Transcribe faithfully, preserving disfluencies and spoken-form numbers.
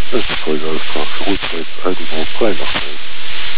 Das ist voll alles klar. Für uns jetzt Alkohol frei machen.